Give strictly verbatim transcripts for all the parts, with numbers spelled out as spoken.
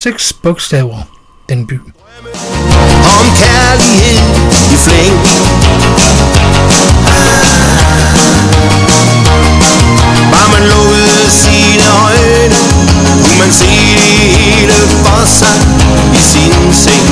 seks bogstaver, den by. Om kærlighed i flæng. Bare man lukkede sine øjne, kunne man se det hele for sig i sin seng.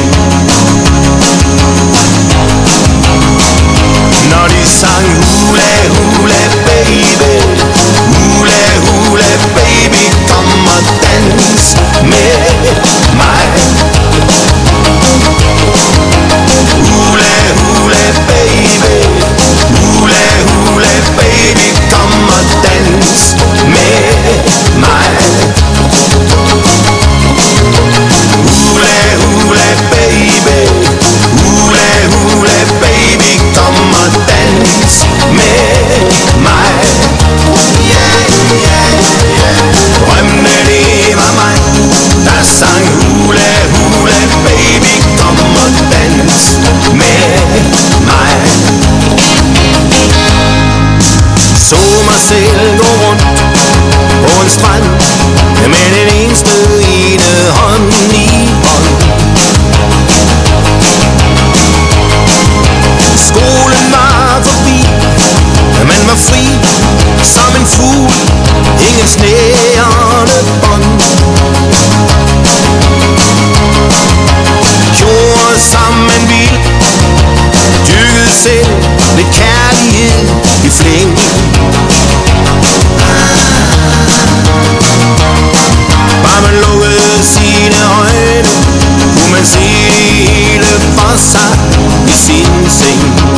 Når de sang hula hula baby, hula hula baby, kom og dans med mig. Hula hula baby, hula hula baby, kom og dans med mig. Hula hula baby, hula hula baby, kom og dans med mig. Yeah, yeah, yeah. Drømmene det var mig, der sang hula hula baby, kom og dans med mig. Så mig selv gå rundt på en strand med den eneste ene hånd i hånd. Skolen var forbi, man var fri som en fugl, ingen snærende bånd. Gjorde som man ville, dyrkede selv lidt kærlighed i flæng. Bare man lukkede sine øjne, kunne man se det hele for sig i sin seng.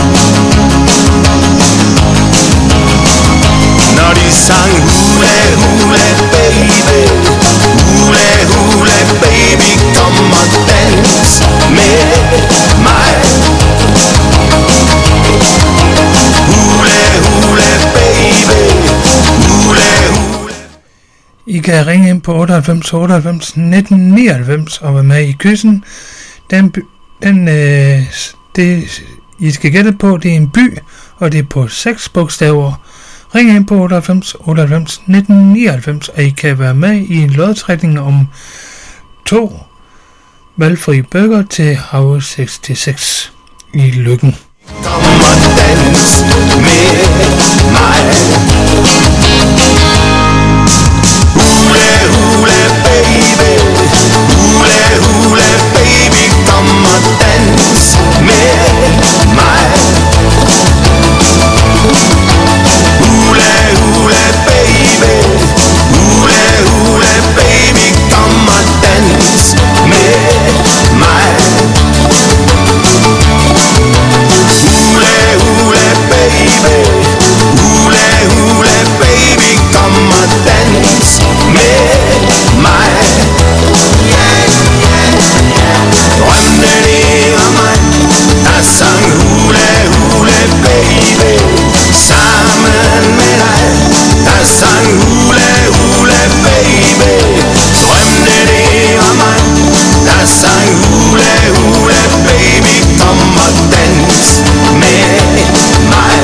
Når de sang hula hula baby, hula hula baby, kom og dans med mig. Hula hula baby, hula hula. I kan ringe ind på otteoghalvfems otteoghalvfems nitten nioghalvfems og være med i quizzen. Den, den øh, det I skal gætte på, det er en by, og det er på seks bogstaver. Ring ind på otteoghalvfems otteoghalvfems nitten nioghalvfems, og I kan være med i en lodtrækning om to valgfri bøger til Hav seksogtres i Løkken. Kom og dans med mig. Hula hula baby, hula hula baby, kom og dans med mig. Hula hula baby, hula hula baby, kom og dans med mig. Hula hula baby, hula hula baby, kom og dans med mig. Yeah, yeah, yeah. Drømmene det var mig, der sang hula hula baby. Sammen med dig, der sang hula hula baby. Drømmene det var mig, der sang hula hula baby, kom og dans med mig.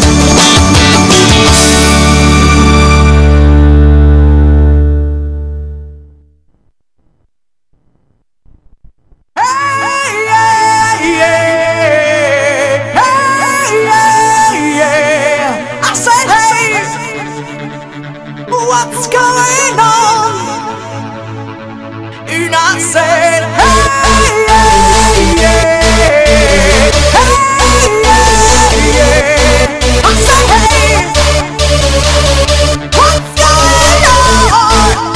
What's going on? And I said, hey, yeah, yeah, hey, yeah, yeah. I said, hey, what's going on?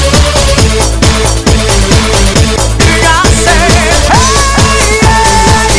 And I said, hey, yeah.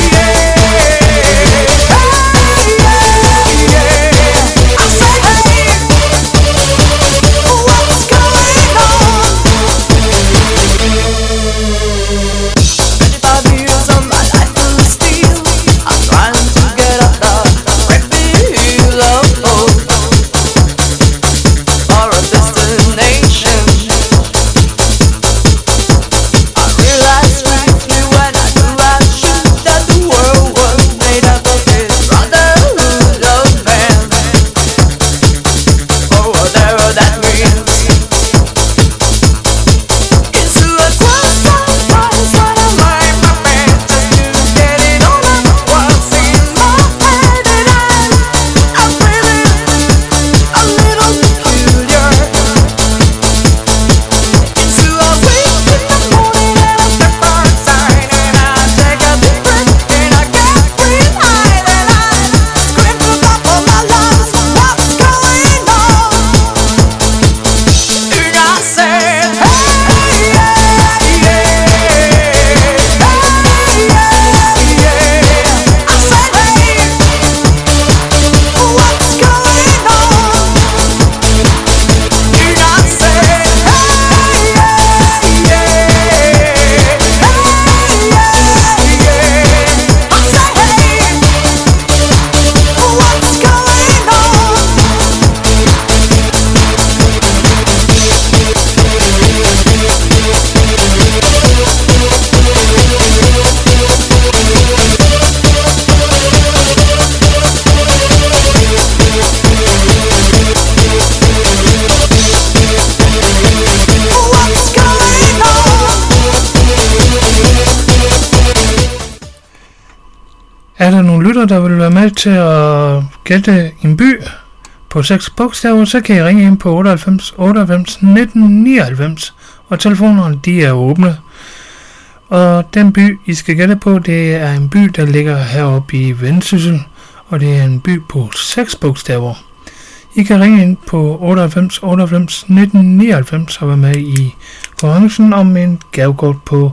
Er der nogle lytter, der vil være med til at gætte en by på seks bogstaver, så kan I ringe ind på otteoghalvfems otteoghalvfems nitten nioghalvfems, og telefonerne de er åbne. Og den by, I skal gætte på, det er en by, der ligger heroppe i Vendsyssel, og det er en by på seks bogstaver. I kan ringe ind på otteoghalvfems otteoghalvfems nitten nioghalvfems og være med i konkurrencen om en gavekort på,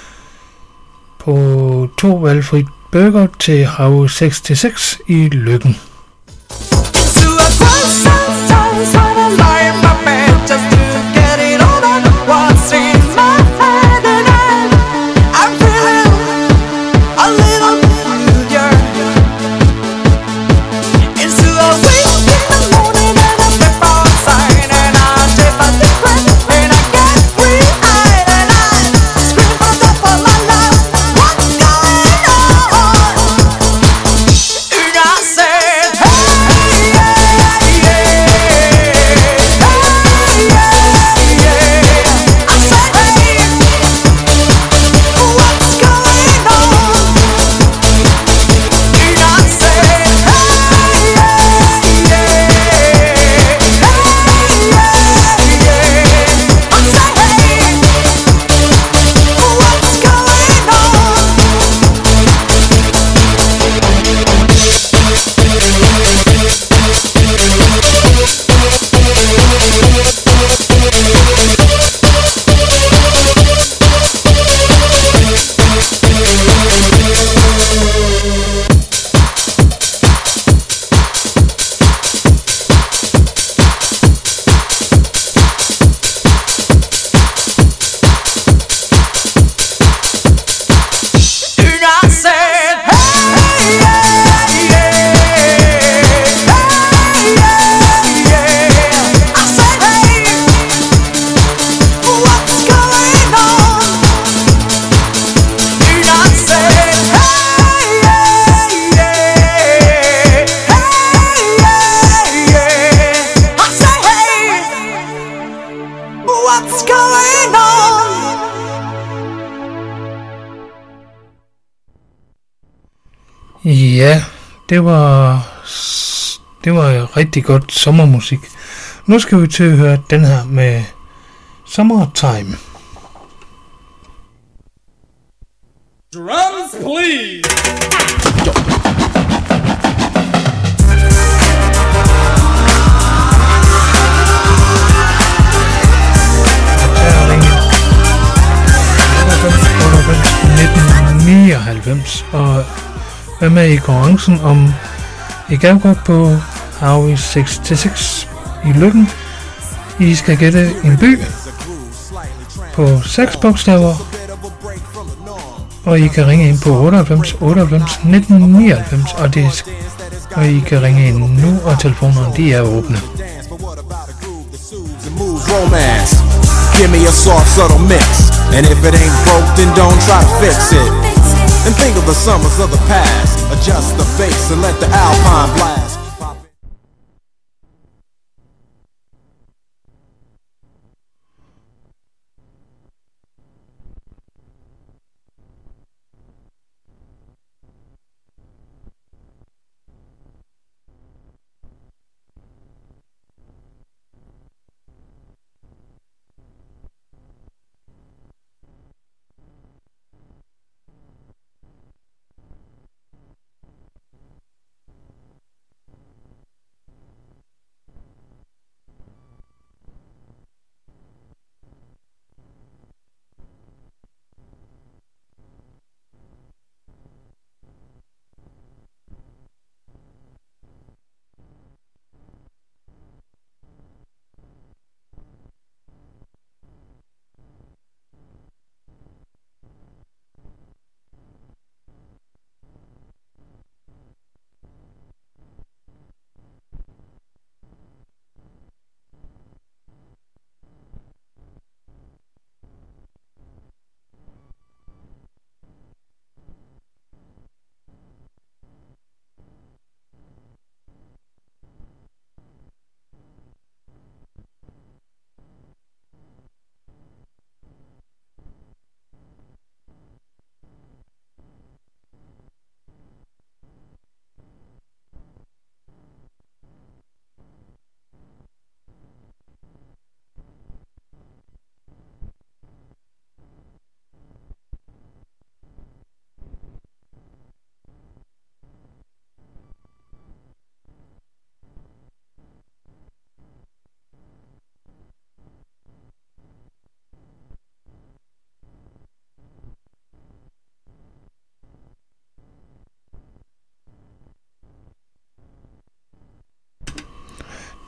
på to valgfrit burger til Hav seks til seks i Løkken. Ja, det var det var rigtig godt sommermusik. Nu skal vi til at høre den her med Summertime. Drums, please. nitten nioghalvfems og er med i konkurrencen om et gavekort på Hav seks til seks i Løkken. I skal gætte en by på seks bogstaver, og I kan ringe ind på otteoghalvfems otteoghalvfems nitten nioghalvfems, og, det, og I kan ringe ind nu, og telefonerne de er åbne. Give me a soft, subtle mix. And if it ain't broke, then don't try to fix it. And think of the summers of the past. Adjust the bass and let the alpine blast.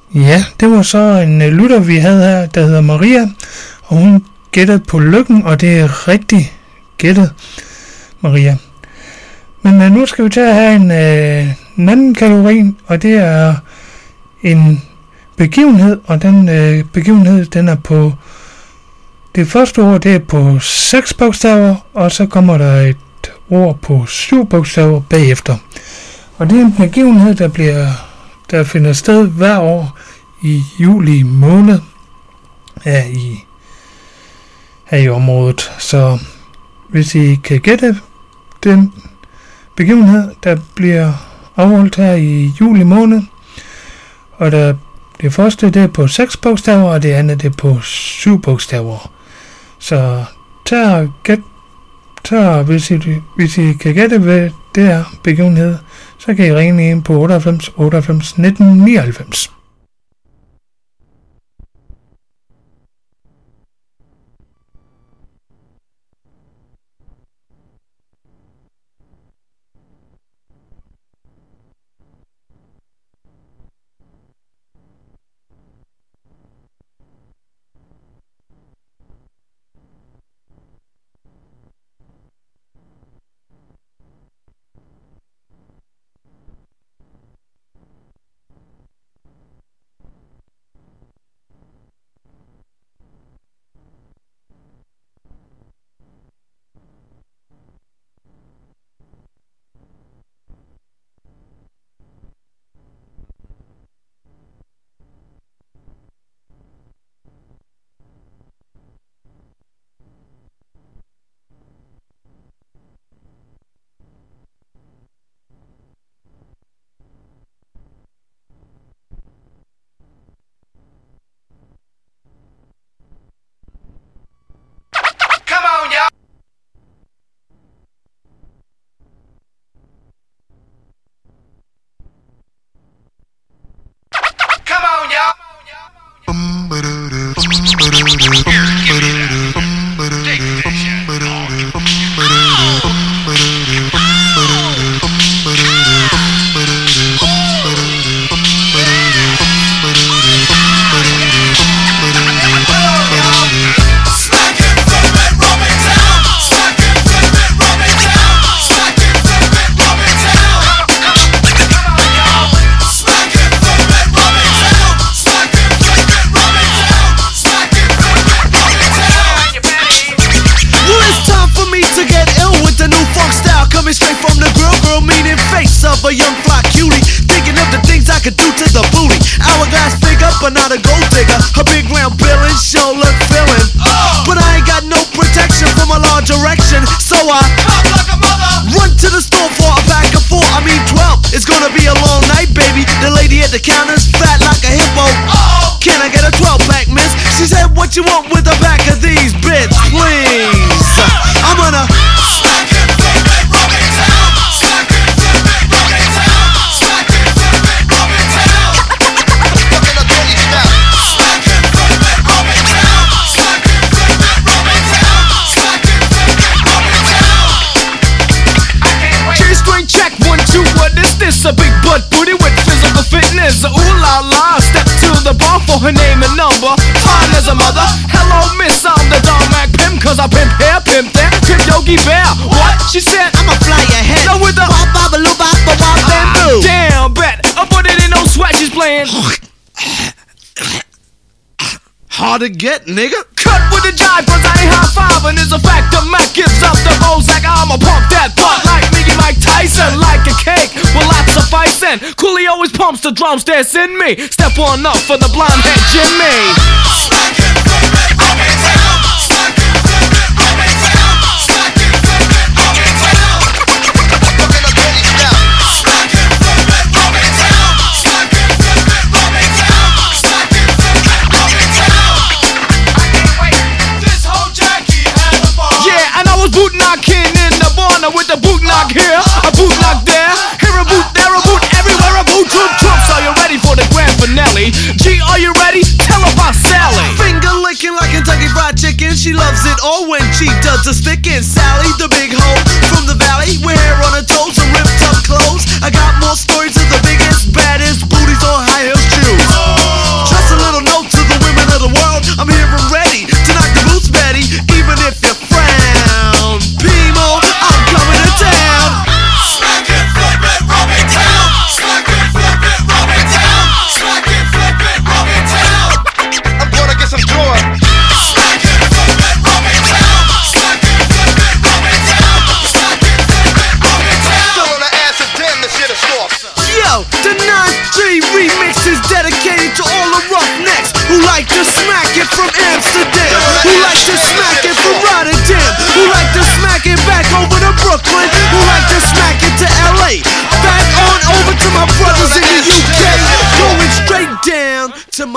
Ja, det var så en øh, lytter, vi havde her, der hedder Maria, og hun gættede på lykken, og det er rigtig gættet, Maria. Men øh, nu skal vi til at have en, øh, en anden kategori, og det er en begivenhed, og den øh, begivenhed, den er på, det første ord, det er på seks bogstaver, og så kommer der et ord på syv bogstaver bagefter. Og det er en begivenhed, der bliver, der finder sted hver år i juli måned her i, her i området. Så hvis I kan gætte den begivenhed, der bliver afholdt her i juli måned, og der, det første det er på seks bogstaver, og det andet det er på syv bogstaver. Så tag og gæt, tag, hvis, I, hvis I kan gætte, hvad det er begivenhed, så kan I ringe ind på otteoghalvfems otteoghalvfems nitten nioghalvfems. But not a gold digger. Her big round billin' sure look fillin'. Oh. But I ain't got no protection from a large erection, so I pop like a mother. Run to the store for a pack of four. I mean twelve. It's gonna be a long night, baby. The lady at the counter's fat like a hippo. Oh. Can I get a twelve pack, miss? She said, what you want with a pack of these, bitch? Please. I'm gonna smack it, flip it, rub it down. Smack it, flip it, rub it down. Smack it, flip it, rub it down. This a big butt booty with physical fitness. Ooh la la, step to the bar for her name and number. Fine as a mother. Hello miss, I'm the Don Mac pimp. Cause I pimp here, pimp there, pimp Yogi Bear. What? She said, I'ma fly your head. Now with the bop bop a loop bop bop bamboo. Damn bet, I put it in no sweat, she's playing. Hard to get, nigga. Cut with the jive, cause I ain't high five. And it's a fact that Mac gives up the Bozak. I'ma pump that butt like Mickey Mike Tyson. Like a cake with lots of ice in. Cooley always pumps the drums, that's in me. Step on up for the blonde head Jimmy. Slack it, flip it, rub it down. Slack it, flip it, rub it down. Slack it, flip it, rub it down. Look at the bitch now. Slack it, flip it, rub it down. Slack it, flip it, rub it down. Slack it, flip it, rub it down. Yeah, and I was boot knocking in the corner with the boot knock here, a boot knock there, here a boot, there a boot, everywhere a boot. Troop troops, are you ready for the grand finale? G, are you ready? Tell about Sally. Finger licking like Kentucky Fried Chicken. She loves it all when she does the sticking. Sally, the big hoe from the valley, with hair on her toes and ripped up clothes. I got more stories of the biggest, baddest booties on high heels shoes.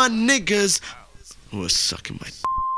my niggas who are sucking my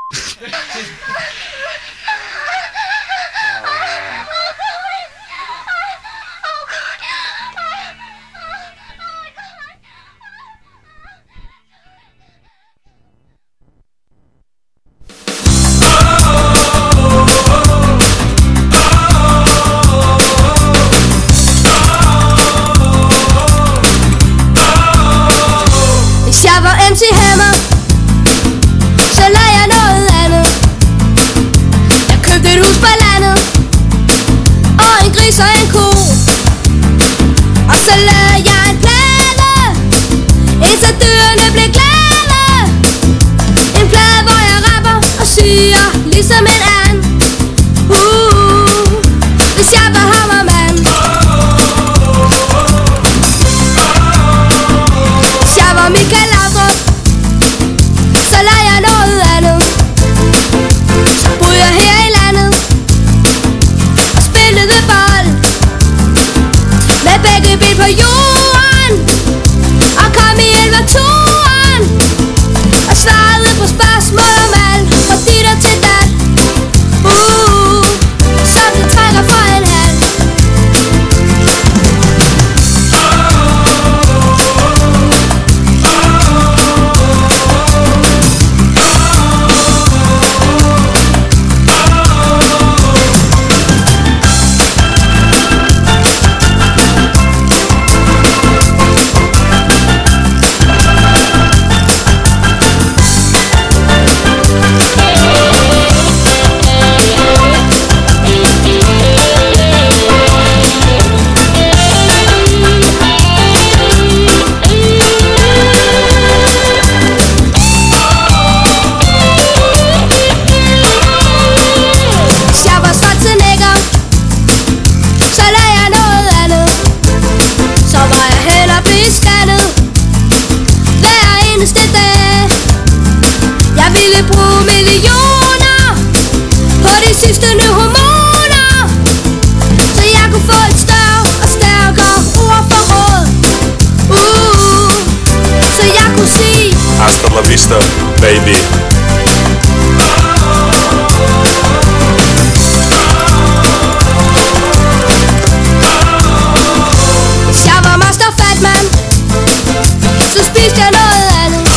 M C Hammer, så lavede jeg noget andet. Jeg købte et hus på landet, og en gris og en ko. Og så lavede jeg en plade, indtil dyrene blev glade. En plade, hvor jeg rapper og syrer, ligesom en and. Uh, hvis jeg var hammermand. Hvis jeg var Michael Laudrup, så lader jeg noget andet. Så boede jeg her i landet og spillede bold med begge ben på jorden, og kom i elevatoren og svarede på spørgsmål om alt, fra dit og til dat. Uh, som det trækker fra en hal. Hasta la vista, baby. Hvis jeg var Master Fatman, så spiste jeg noget andet.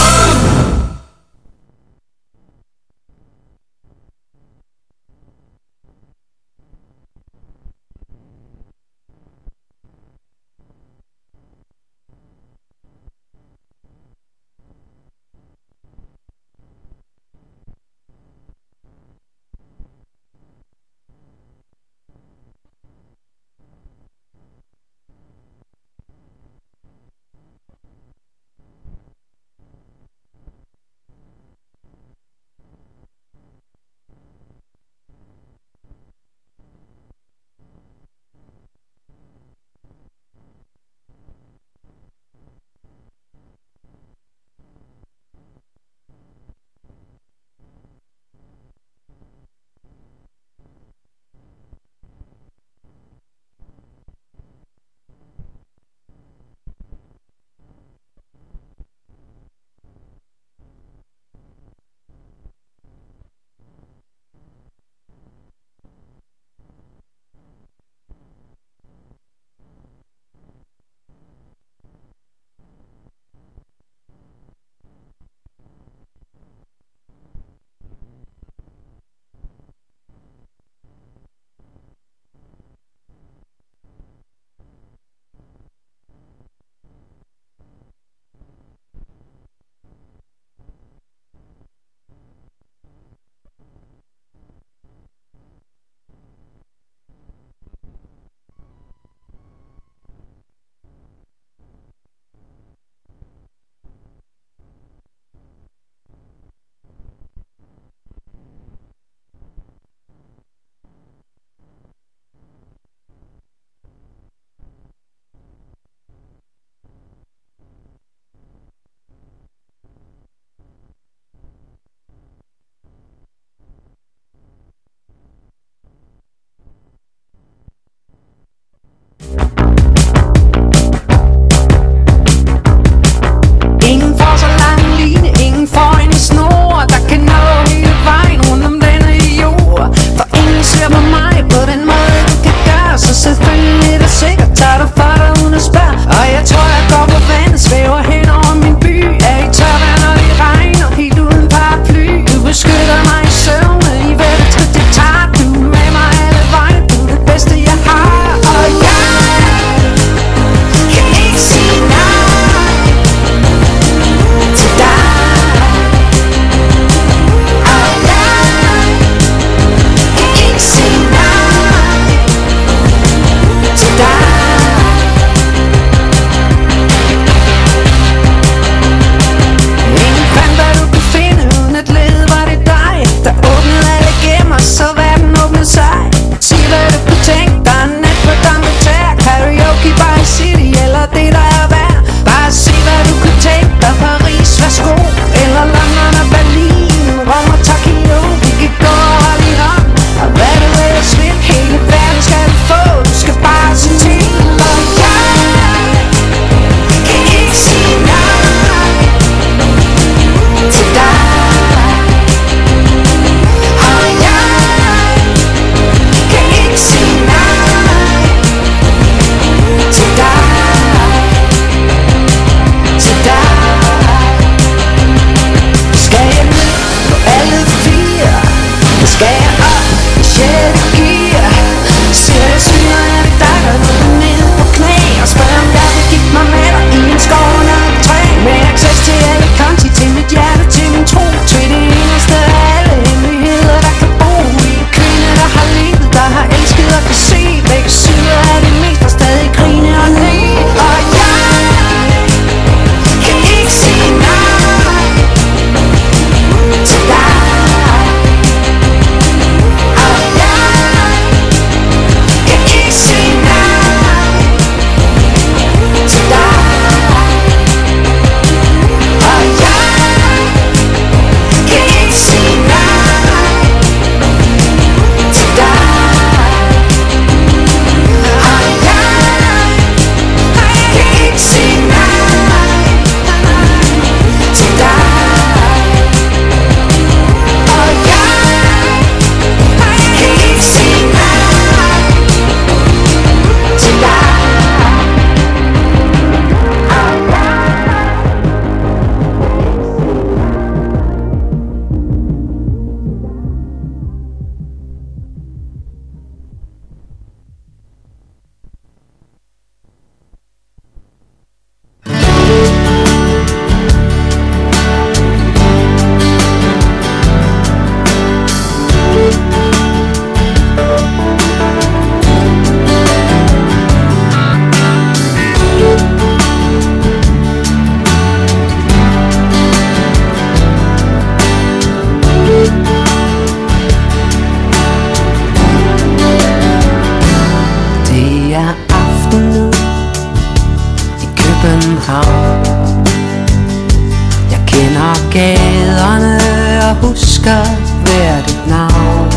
er aften nu i København. Jeg kender gaderne og husker hvert et navn.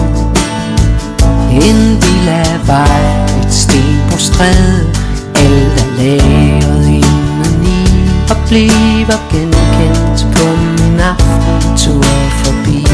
En lille vej, et sten på stræde, alt er lavet indeni og bliver genkendt på min aftentur forbi.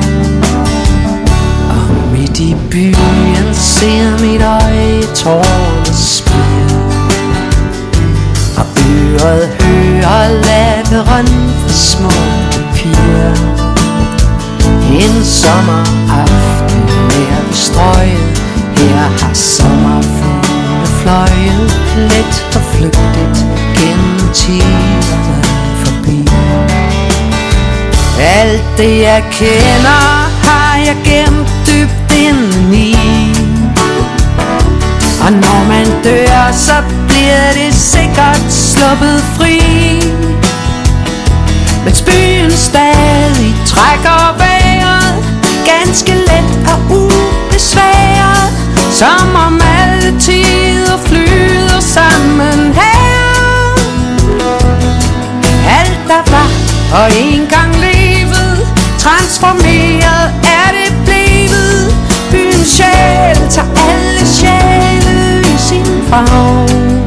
Og midt i byen ser mit øje tårne spire, og øret hører labyrint for små piger. En sommeraften nær ved strøget, her har sommerfugle fløjet let og flygtigt gennem tiderne forbi. Alt det jeg kender har jeg gemt dybt indeni, og når man dør, så bliver det sikkert sluppet fri. Mens byen stadig trækker vejret, ganske let og ubesværet, som om alle tider flyder sammen her. Alt der var og engang levet, transformeret er det blevet. Byens sjæl tager alle sjæle i sin favn.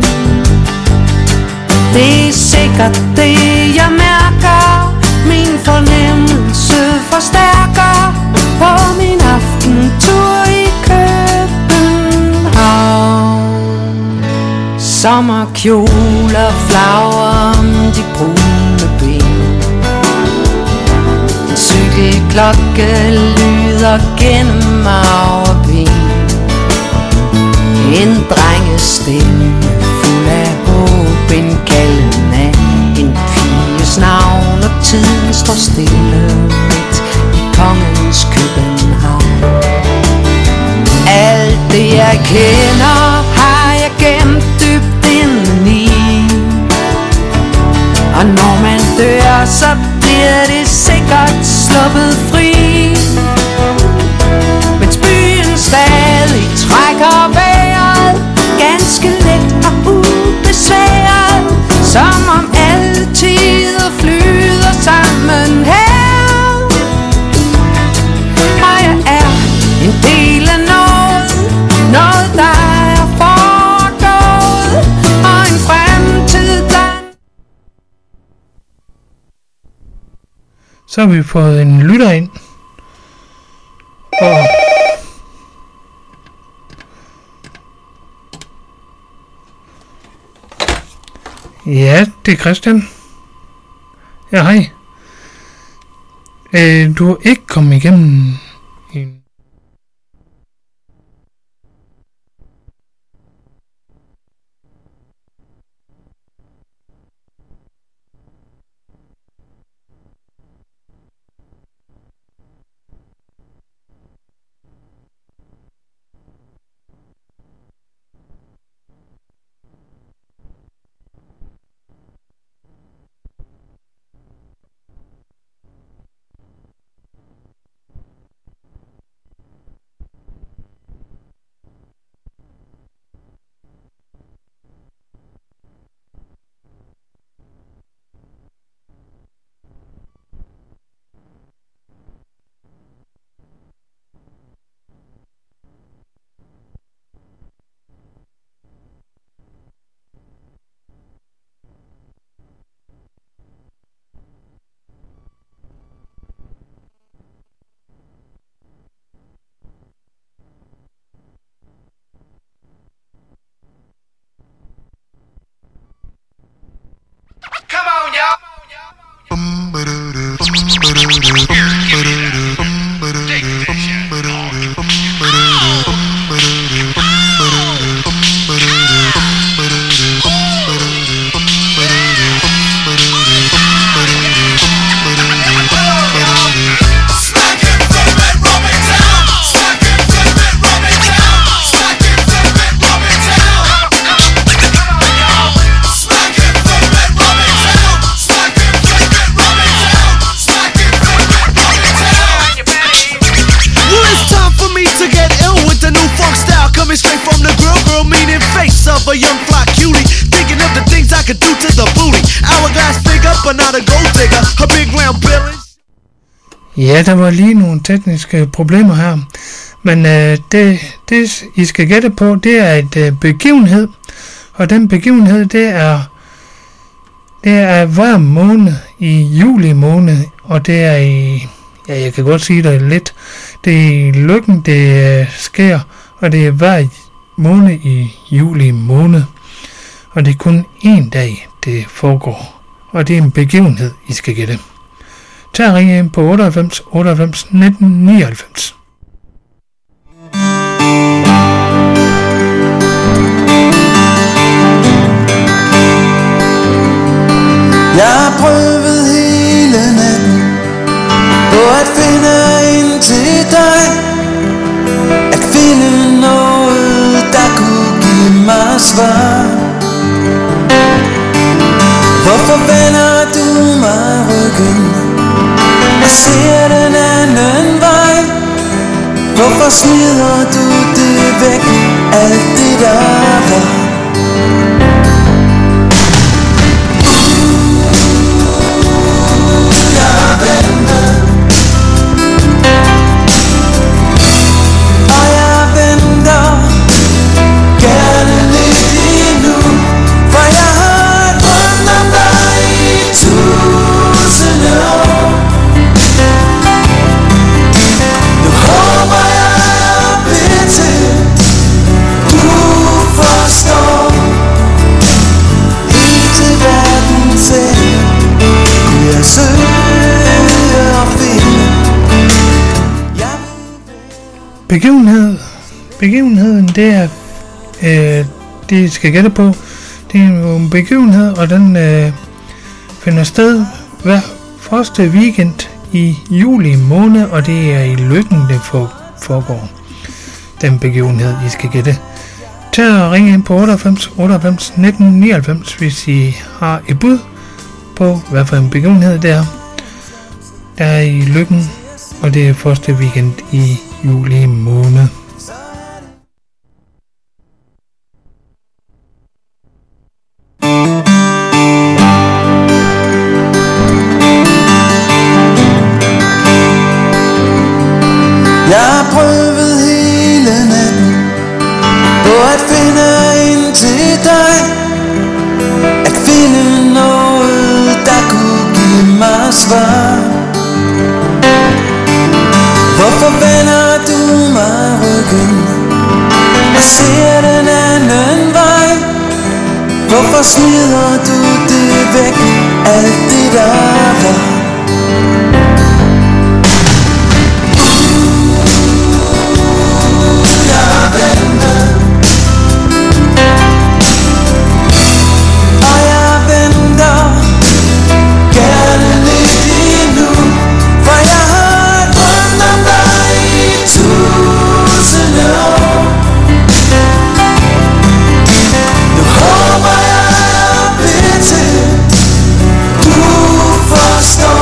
Det er sikkert det jeg mærker, min fornemmelse forstærker på min aftentur i København. Sommerkjoler flagrer om de brune ben, en cykelklokke lyder gennem mag og ben. En drengestemme fuld af håb, en kalden af en piges navn, og tiden står stille midt i kongens København. Alt det jeg kender har jeg gemt dybt indeni, og når man dør, så bliver det sikkert sluppet fri. Mens byen stadig trækker vejret, ganske let og ubesværet, som om alle tider flyder sammen her. Og jeg er en del af noget, noget der er foregået, og en fremtid der. Så har vi fået en lytter ind. Og ja, det er Christian. Ja, hej. Øh, du er ikke kommet igennem en a young fly cutie, thinking of the things I could do to the booty. Hourglass figure, but not a gold digger. Her big round belly. Ja, der var lige nogle tekniske problemer her. Men øh, det, det, I skal gætte på, det er et øh, begivenhed. Og den begivenhed, det er, det er hver måned i juli måned. Og det er i, ja, jeg kan godt sige det lidt. Det er i Løkken, det øh, sker. Og det er hver måned i juli måned. Og det er kun én dag, det foregår. Og det er en begivenhed, I skal gætte. Tag og ringe ind på otteoghalvfems otteoghalvfems nitten nioghalvfems. Jeg har prøvet hele natten på at finde ind til dig, at finde noget, der kunne give mig svar. Hvorfor vender du mig ryggen og ser den anden vej? Hvorfor smider du det væk, alt det der var? Begivenhed. Begivenheden, det er, øh, det I skal gætte på, det er en begivenhed, og den øh, finder sted hver første weekend i juli måned, og det er i Løkken, det foregår. Den begivenhed, I skal gætte. Tag og ringe ind på otteoghalvfems otteoghalvfems nitten nioghalvfems, hvis I har et bud på, hvad for en begivenhed det er. Der er i Løkken, og det er første weekend i juli måned. Jeg har prøvet hele natten på at finde ind til dig, at finde noget, der kunne give mig svar. Hvorfor vender du mig ryggen og ser den anden vej? Hvorfor smider du det væk, alt det der var? Stop.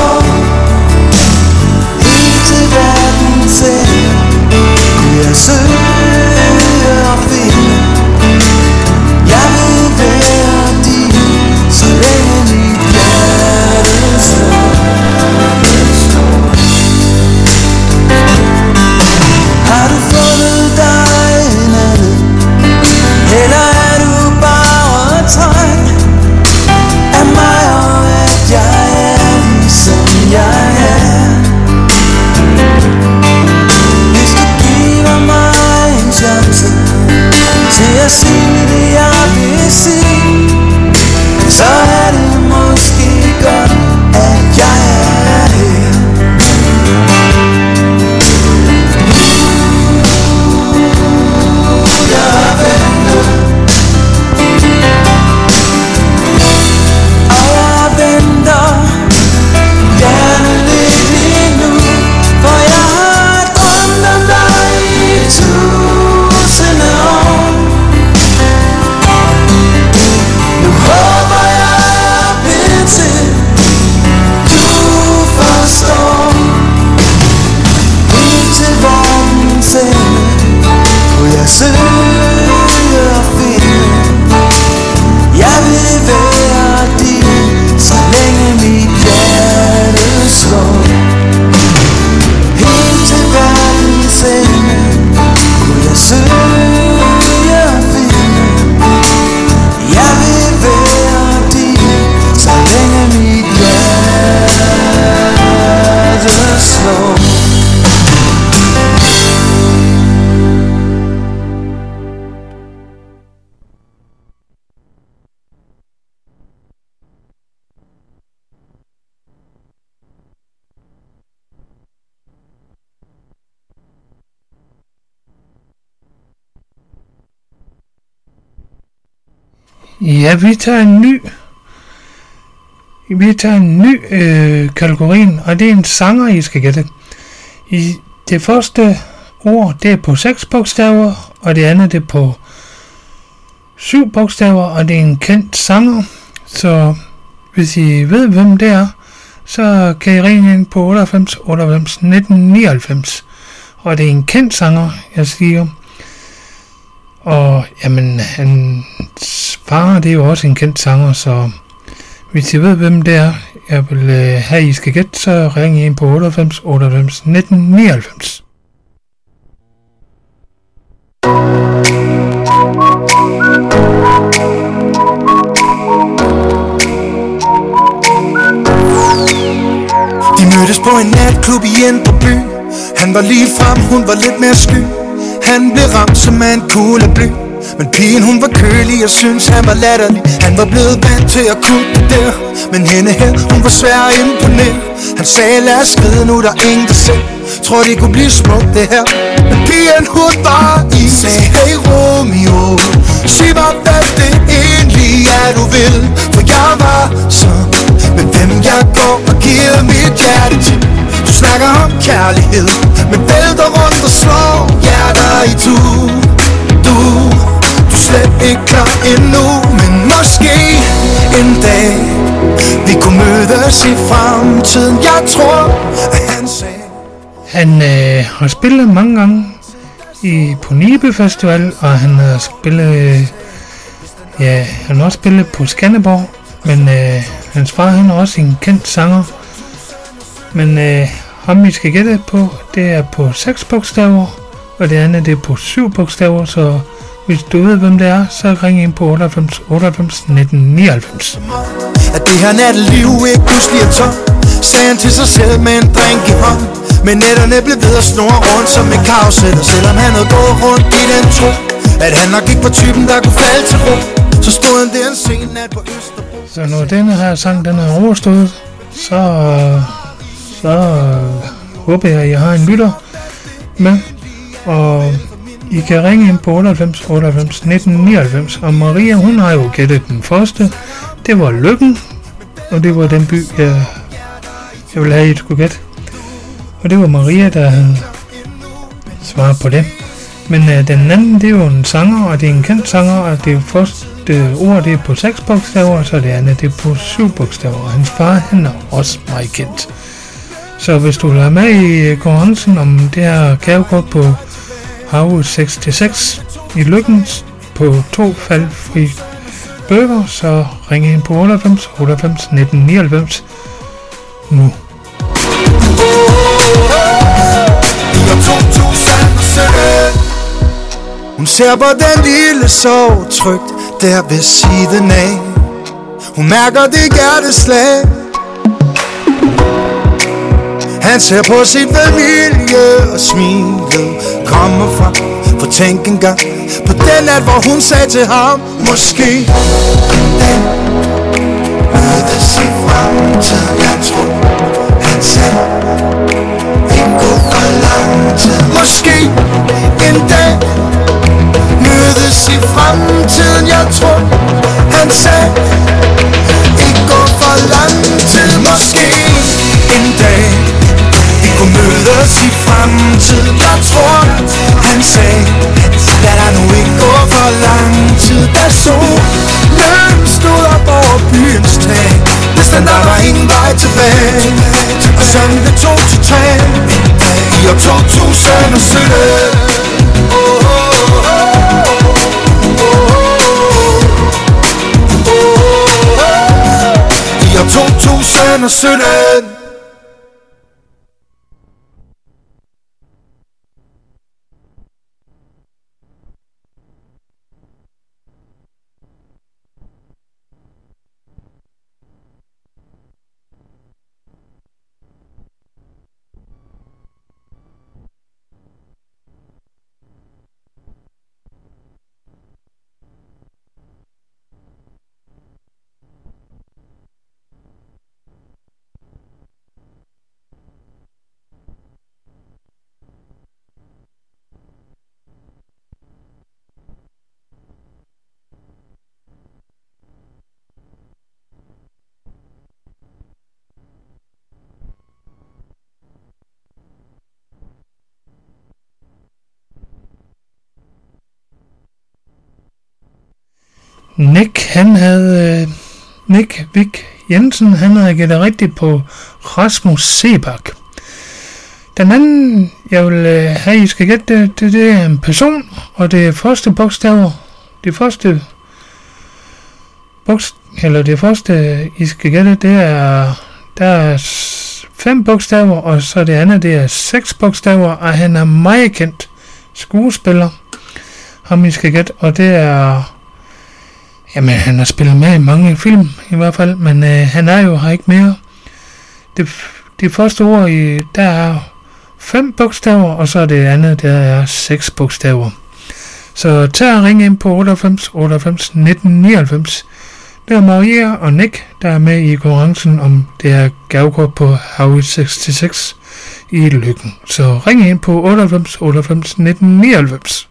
Ja, vi tager en ny... Vi tager en ny øh, kategori, og det er en sanger, I skal gætte. I det første ord, det er på seks bogstaver, og det andet, det er på syv bogstaver, og det er en kendt sanger. Så hvis I ved, hvem det er, så kan I ringe ind på otteoghalvfems otteoghalvfems nitten nioghalvfems. Og det er en kendt sanger, jeg siger. Og jamen, hans far, det er jo også en kendt sanger, så hvis I ved, hvem det er, jeg vil øh, have, I skal gætte, så ring ind på otteoghalvfems otteoghalvfems nitten nioghalvfems. De mødtes på en natklub i Indre By. Han var lige frem, hun var lidt mere sky. Han blev ramt som af en kugle bly. Men pigen hun var kølig og syntes han var latterlig. Han var blevet vant til at kunne det der. Men hende her, hun var svær at imponere. Han sagde lad os skride nu, der er ingen der ser. Tror det kunne blive smukt det her. Men pigen hun var i sagde hey Romeo, sig mig hvad det egentlig er du vil. For jeg var så med hvem jeg går og giver mit hjerte til. Du snakker om kærlighed, men vælter rundt og slår hjerter i tu. Du, du er slet ikke klar endnu, men måske en dag vi kunne mødes i fremtiden. Jeg tror, at han sagde. Han øh, har spillet mange gange i, på Nibe Festival, og han har spillet, øh, ja, han har også spillet på Skanderborg, men øh, hans far, han er også en kendt sanger. Men øh, ham vi skal gætte på, det er på seks bogstaver, og det andet det er på syv bogstaver, så hvis du ved hvem det er, så ring ind på otteoghalvfems otteoghalvfems nitten nioghalvfems. At det her natteliv ikke pludselig er tom, sagde han til sig selv med en drink i hånd. Men nætterne blev ved at snurre rundt som en karusel. Og selvom han havde gået rundt i den tro, at han nok ikke var typen der kunne falde til ro, så stod han der en sen nat på Østerbro. Så når denne her sang den er overstået, så, så håber jeg at jeg har en lytter med. Og I kan ringe ind på otteoghalvfems otteoghalvfems nitten nioghalvfems. Og Maria, hun har jo gættet den første. Det var Løkken, og det var den by jeg, jeg ville have I skulle gætte. Og det var Maria, der havde svaret på det. Men øh, den anden, det er jo en sanger, og det er en kendt sanger, og det første øh, ord, det er på seks bogstaver, så det andet, det er på syv bogstaver. Og hans far, han er også meget kendt. Så hvis du vil være med i konkurrencen om det her gavekort på Hav seks til seks i Lykken på to faldfri bøger, så ring ind på otteoghalvfems otteoghalvfems nitten nioghalvfems nu. Hun ser på den lille sov trygt der ved siden af. Hun mærker det hjerteslag. Han ser på sit familie og smilet kommer frem. For tænk en gang på den nat, hvor hun sagde til ham, måske den mødes i fremtiden. Jeg tror, han sagde, ikke gå for lang tid. Måske en dag mødes i fremtiden. Jeg tror, han sagde, ikke gå for lang tid. Måske en dag vi kunne mødes i fremtiden. Jeg tror, han sagde, lad der nu ikke gå for lang tid. Da solen stod op over byens tag, næsten der var ingen vej tilbage. Og sådan det tog til tre i år to tusind og sytten. I år to tusind og sytten. Nick, han havde... Øh, Nick Vik Jensen, han havde gættet rigtigt på Rasmus Sebak. Den anden, jeg vil øh, have, I skal gætte, det, det, det er en person, og det første bogstaver, det første bogstaver, eller det første, I skal gætte, det er, der er fem bogstaver, og så det andet, det er seks bogstaver, og han er meget kendt skuespiller, ham I skal gætte, og det er, jamen han har spillet med i mange film i hvert fald, men øh, han er jo her ikke mere. Det, det første ord, i, der er fem bogstaver, og så det andet, der er seks bogstaver. Så tag og ring ind på otteoghalvfems otteoghalvfems nitten nioghalvfems. Det er Maria og Nick, der er med i konkurrencen om det her gavekort på Howie seksogtres i Lykken. Så ring ind på otteoghalvfems otteoghalvfems nitten nioghalvfems.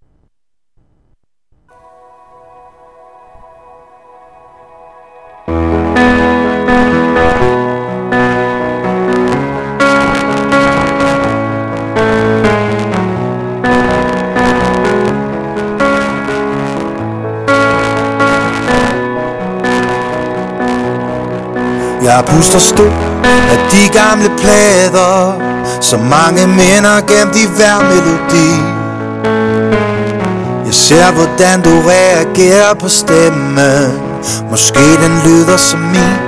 Jeg puster støv af de gamle plader, så mange minder gemt i hver melodi. Jeg ser hvordan du reagerer på stemmen, måske den lyder som min.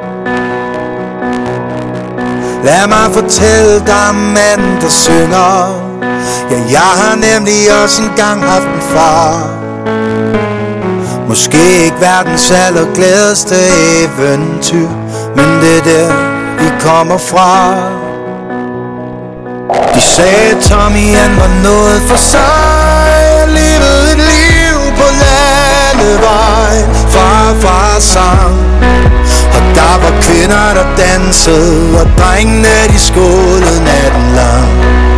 Lad mig fortælle dig om manden der synger. Ja, jeg har nemlig også engang haft en far. Måske ikke verdens allerglædeste eventyr, men det er der vi kommer fra. De sagde Tommy han var noget for sig, levede et liv på landevejen. Farfar sang, og der var kvinder der dansede, og drengene de skålede natten lang.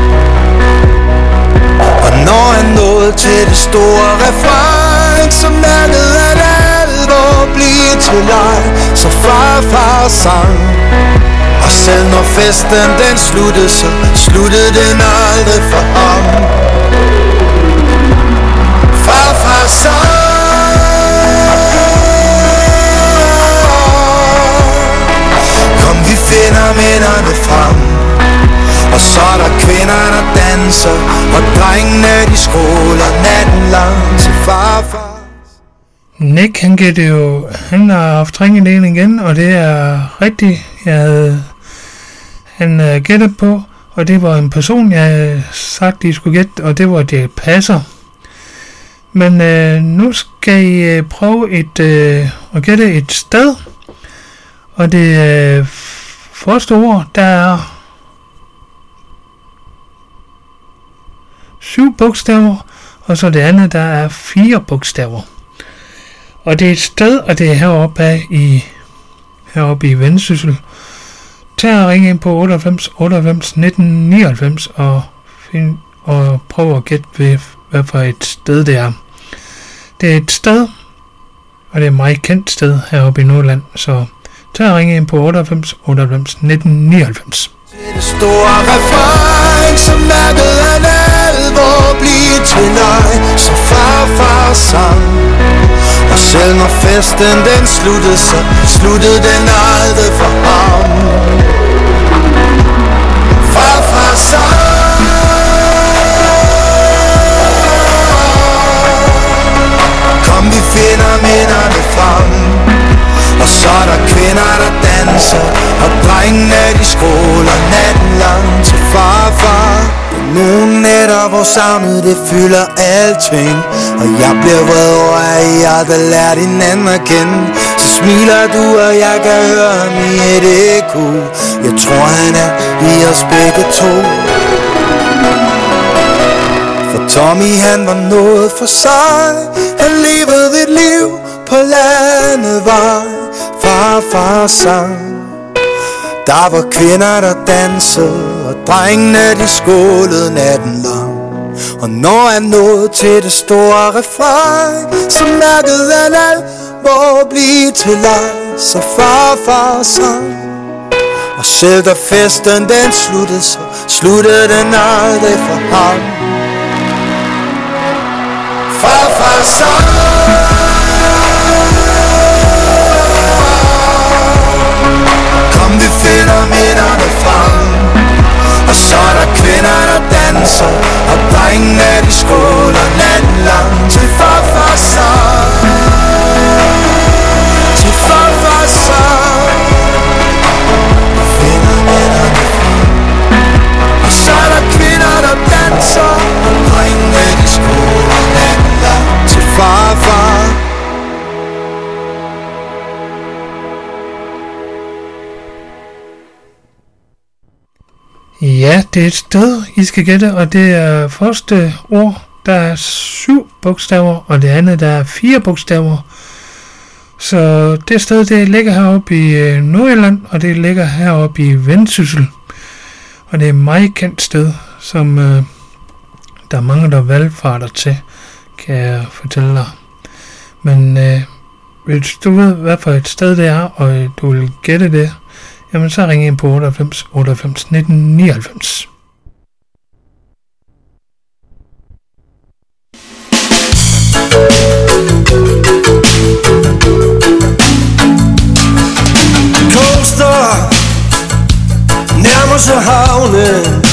Og når han nåede til det store refræn, så mærkede han alvor blive til leg. Så farfar sang, og selv når festen den sluttede, så sluttede den aldrig for ham. Farfar sang, kom vi finder minderne frem. Og så er der kvinder der danser, og drengene de skråler natten lang til farfar. Nick, han gætter jo, han har haft ringedelen igen, og det er rigtigt, jeg havde, han uh, gættet på, og det var en person, jeg havde sagt, de skulle gætte, og det var Dirch Passer. Men uh, nu skal I uh, prøve et, uh, at gætte et sted, og det uh, første ord, der er syv bogstaver, og så det andet, der er fire bogstaver. Og det er et sted, og det er heroppe af i, heroppe i Vendsyssel. Tag og ring ind på otteoghalvfems otteoghalvfems nitten nioghalvfems og, find, og prøv at gætte ved, hvad for et sted det er. Det er et sted, og det er et meget kendt sted heroppe i Nordland. Så tag og ring ind på otteoghalvfems otteoghalvfems nitten nioghalvfems. Det store refræn, så mærkede han alvor blive til leg. Så farfar sang, og selv når festen den sluttede, så sluttede den aldrig for ham. Farfar sang, kom vi finder minderne frem. Og så er der kvinder der danser, og drengene de skråler natten lang til farfar. Nogle nætter hvor savnet det fylder alting, og jeg bliver vred over at I aldrig lært hinanden at kende. Så smiler du og jeg kan høre ham i et ekko. Jeg tror han er i os begge to. For Tommy han var noget for sig, han levede et liv på landevej. Farfar sang, der var kvinder der dansede, og drengene de skålede natten lang. Og når han nåede til det store refræn, så mærkede han alvor blive til leg. Så farfar sang, og selv da festen den sluttede, så sluttede den aldrig for ham. Farfar sang, Ja, det er et sted, I skal gætte, og det er første ord, der er syv bogstaver, og det andet, der er fire bogstaver. Så det sted, det ligger heroppe i Nordjylland, og det ligger heroppe i Vendsyssel. Og det er et meget kendt sted, som øh, der er mange, der valgfarter til, kan jeg fortælle dig. Men øh, hvis du ved, hvad for et sted det er, og du vil gætte det, jamen så ring ind på otteoghalvfems otteoghalvfems nitten nioghalvfems. Coaster nærmer sig havnen.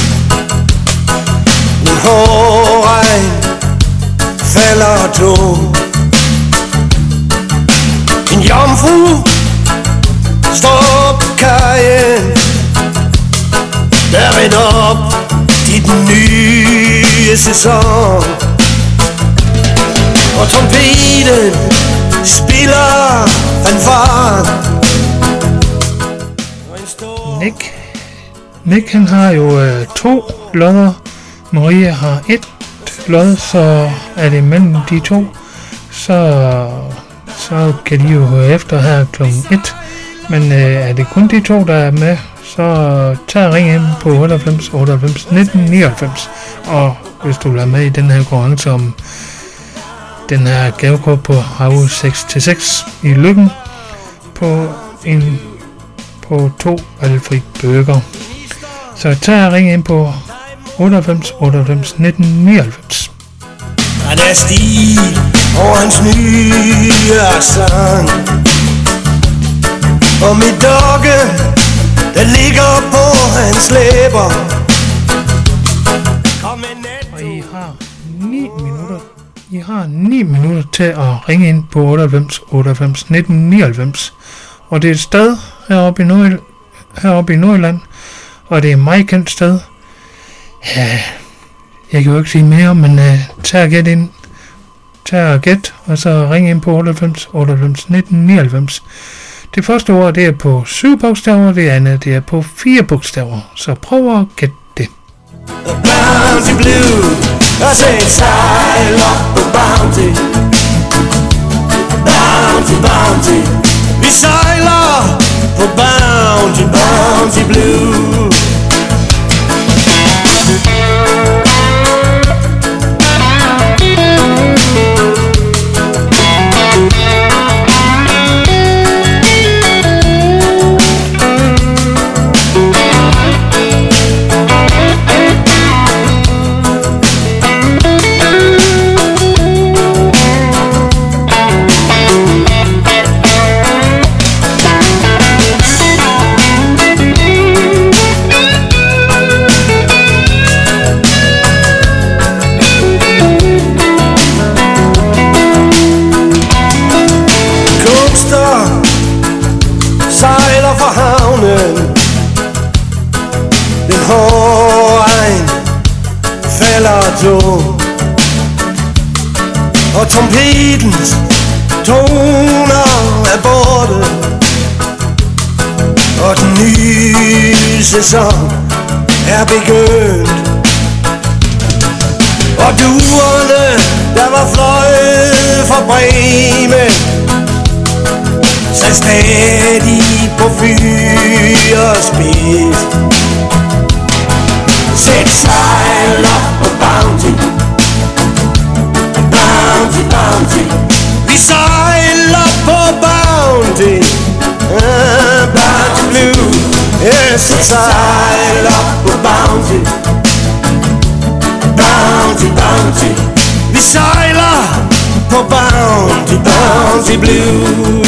En hård regn falder tung. En jomfru står på kajen. Der vender op i den nye sæson. Og trompeten spiller fanfaren. Nick. Nick han har jo øh, to lodder. Maria har et lod, så er det mellem de to. Så, så kan de jo høre efter her klokken et. Men øh, er det kun de to, der er med, så tag og ring ind på otteoghalvfems otteoghalvfems nitten nioghalvfems. Og hvis du vil være med i den her konkurrence om den her gavekort på Hav seks til seks i Løkken på en på to valgfri bøger. Så tag og ring ind på otteoghalvfems otteoghalvfems nitten nioghalvfems. Han er stil og hans nye sang. Og mit dogge, der ligger på hans læber. Og I har ni minutter. I har ni minutter til at ringe ind på otteoghalvfems otteoghalvfems nitten nioghalvfems. Og det er et sted heroppe i, Nord- heroppe i Nordjylland. Og det er et meget kendt sted. Ja, jeg kan jo ikke sige mere, men uh, tag og gæt ind. Tag og gæt, og så ring ind på otteoghalvfems otteoghalvfems nitten nioghalvfems. Det første ord, det er på syv bogstaver, det andet, det er på fire bogstaver. Så prøv at gætte det. Bounty blue, I say sail up the bounty. Bounty, bounty, vi sejler på bounty, bounty blue. Sejler fra havnen. Den hårde regn falder tung. Og trompetens toner er borte. Og den nye sæson er begyndt. Og duerne, der var fløjet fra Bremen, sat stadig på fyr og spids. Sæt sejl op på bounty. Bounty, bounty, vi sejler på bounty. uh, Bounty blue, yeah, sæt sejl op på bounty. Bounty, bounty, vi sejler på bounty, bounty blue.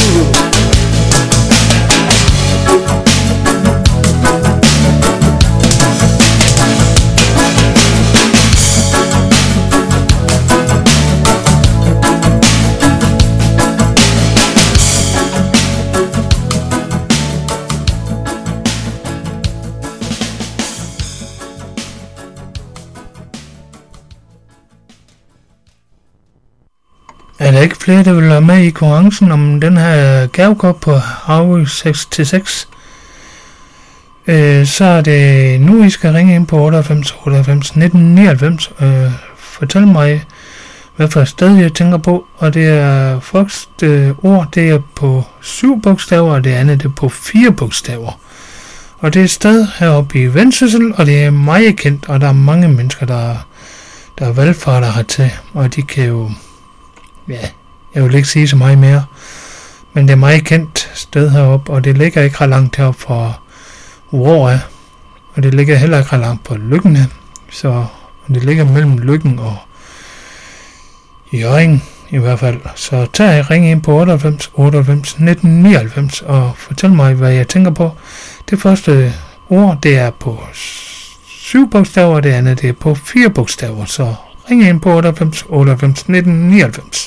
Er der ikke flere, der vil være med i konkurrencen om den her gavekort på Hav seks til seks? øh, så er det nu, I skal ringe ind på otteoghalvfems otteoghalvfems nitten nioghalvfems. Øh, fortæl mig, hvad for et sted jeg tænker på, og det er første øh, ord, det er på syv bogstaver, og det andet det er på fire bogstaver. Og det er et sted heroppe i Vendsyssel, og det er meget kendt, og der er mange mennesker, der, der er valgfarter hertil, og de kan jo, ja, jeg vil ikke sige så meget mere, men det er et meget kendt sted heroppe, og det ligger ikke ret langt heroppe fra Vrå, og det ligger heller ikke ret langt på Løkken, så det ligger mellem Løkken og Hjørring i hvert fald. Så tag jeg ringe ind på otteoghalvfems otteoghalvfems nitten nioghalvfems og fortæl mig, hvad jeg tænker på. Det første ord, det er på syv bogstaver, og det andet, det er på fire bogstaver. Så ring ind på otteoghalvfems otteoghalvfems nitten nioghalvfems.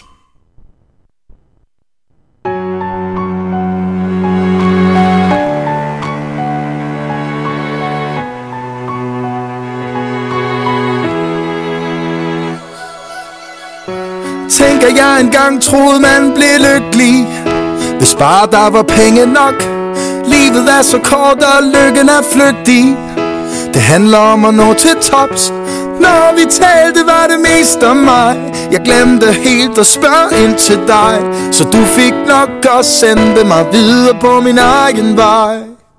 Tænker jeg engang troede man blev lykkelig, hvis bare der var penge nok. Livet er så kort og lykken er flygtig. Det handler om at nå til tops. Når vi talte var det mest om mig. Jeg glemte helt at spørge ind til dig, så du fik nok og sendte mig videre på min egen vej.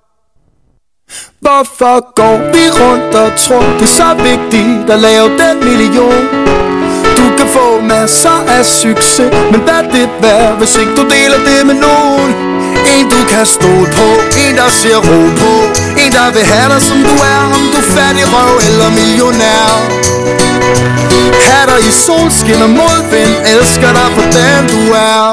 Hvorfor går vi rundt og tror det er så vigtigt at lave den million? Du kan få masser af succes, men hvad det værd, hvis ikke du deler det med nogen? En du kan stole på, en der ser ro på, en der vil have dig som du er, om du er fattig røv eller millionær. Ha' dig i solskin og modvind, elsker dig for den du er.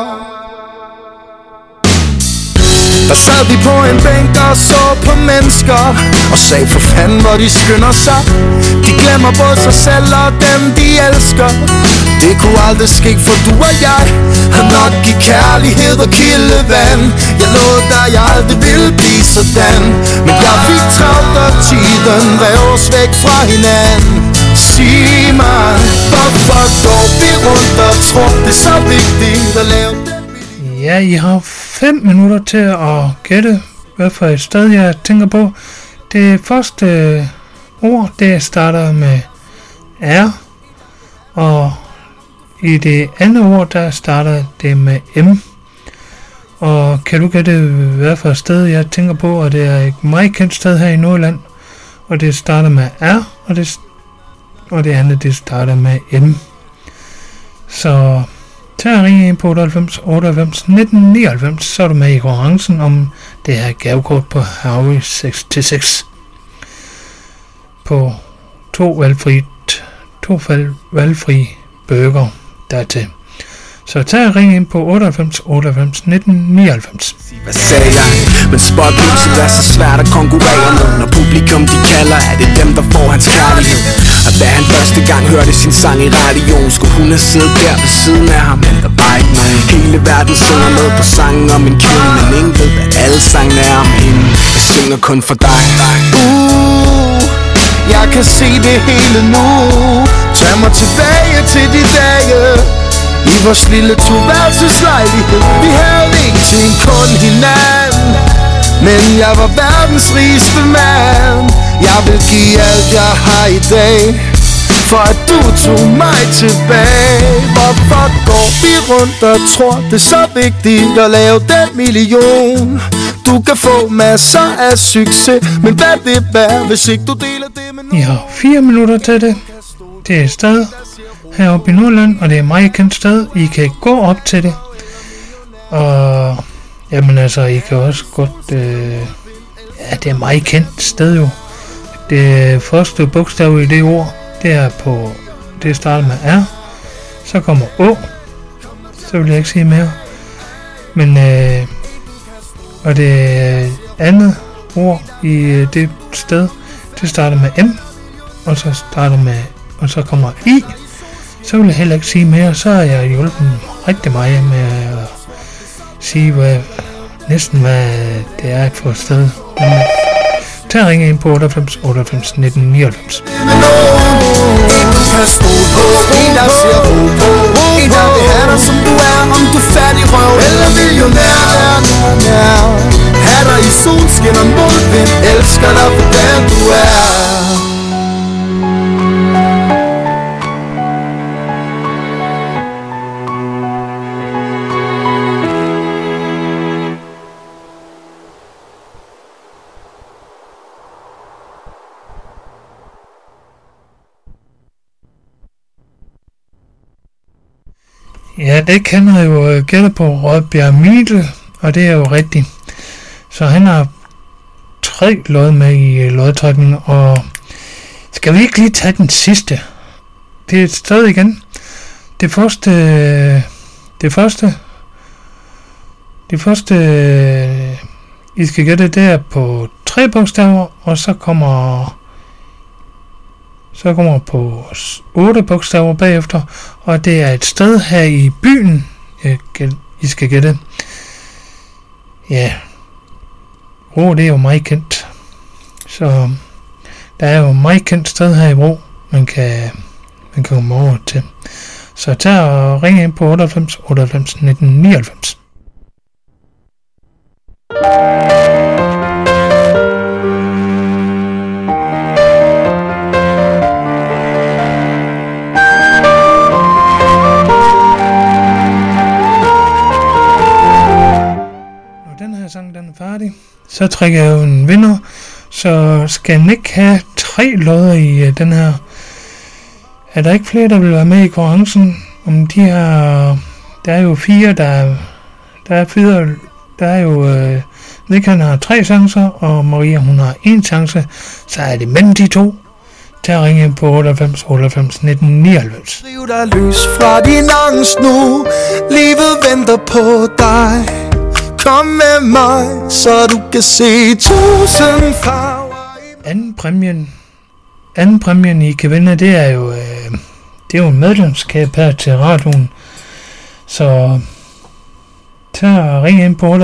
Der sad vi på en bænk og så på mennesker og sagde for fanden hvor de skynder sig. De glemmer både sig selv og dem de elsker. Det kunne aldrig ske for du og jeg har nok i kærlighed og kildevand. Jeg lovede dig jeg aldrig ville blive sådan, men jeg fik travlt og tiden rev os væk fra hinanden. Sig mig, hvorfor går vi rundt og tror det er så vigtigt at lave den? Ja, I har fem minutter til at gætte, hvad for et sted jeg tænker på. Det første ord, det starter med R, og i det andet ord, der starter det med M. Og kan du gætte, hvad for et sted jeg tænker på, og det er et meget kendt sted her i Nordjylland, og det starter med R, og det, og det andet, det starter med M. Så tag og ringe ind på otteoghalvfems otteoghalvfems nitten nioghalvfems, så er du med i konkurrencen om det her gavekort på Harry seks til seks. På to valgfri, to valgfri burger dertil. Så tag og ring ind på otteoghalvfems otteoghalvfems nitten nioghalvfems. Hvad sagde jeg? Men spotlyset er så svært at konkurrere med. Når publikum de kalder, er det dem der får hans kærlighed. Og da han første gang hørte sin sang i radioen, skulle hun have siddet der ved siden af ham, men der var ikke noget. Hele verden synger med på sangen om en kvinde, men ingen ved at alle sangene er om hende. Jeg synger kun for dig. Uh, jeg kan se det hele nu. Tag mig tilbage til de dage i vores lille toværelseslejlighed. Vi havde ingenting, kun hinanden, men jeg var verdens rigeste mand. Jeg vil give alt jeg har i dag, for at du tog mig tilbage. Hvorfor går vi rundt og tror det er så vigtigt at lave den million? Du kan få masser af succes, men hvad det er, hvis ikke du deler det med nogen? I har fire minutter til det. Det er et sted heroppe i Nordland, og det er et meget kendt sted. I kan gå op til det. Og jamen altså, I kan også godt øh, ja, det er et meget kendt sted jo. Det første bogstav i det ord, det er på, det starter med R. Så kommer Å. Så vil jeg ikke sige mere. Men øh, og det andet ord i det sted, det starter med M. Og så starter med, og så kommer I. Så vil jeg heller ikke sige mere. Så har jeg hjulpet rigtig meget med at sige, hvad, næsten hvad det er for et sted. Men tag og ringe ind på otteoghalvfems otteoghalvfems nitten nioghalvfems. En du kan stole på, en der ser ro på, en der vil have dig som du er, om du er fattig røv eller millionær. Ha' dig i solskin og modvind, Hvem elsker dig for den du er? Ja, det kender jeg jo gætte på Rødbjerg Mikkel, og det er jo rigtigt. Så han har tre lod med i lodtrækningen, og skal vi ikke lige tage den sidste? Det er et sted igen. Det første, det første, det første, I skal gætte, det er på tre bogstaver, og så kommer, så kommer på otte bogstaver bagefter, og det er et sted her i byen, I skal gætte. Ja, Vrå, det er jo meget kendt. Så der er jo et meget kendt sted her i Vrå, man kan, man kan komme over til. Så tag og ring ind på otteoghalvfems otteoghalvfems nitten nioghalvfems. Når den her sang den er færdig, så trækker jeg jo en vinder, så skal Nick have tre lodder i uh, den her. Er der ikke flere, der vil være med i konkurrencen? Om de her, der er jo fire, der, der er fire, der er jo, uh, Nick han har tre chancer, og Maria hun har en chance, så er det mellem de to. Tag at ringe på otteoghalvfems otteoghalvfems nitten nioghalvfems. Riv dig løs fra din angst nu, livet venter på dig. Kom med mig, så du kan se tusind farver. Anden præmien, anden præmien I kan vinde, det er jo, øh, det er jo en medlemskab her til radioen. Så tag og ring ind på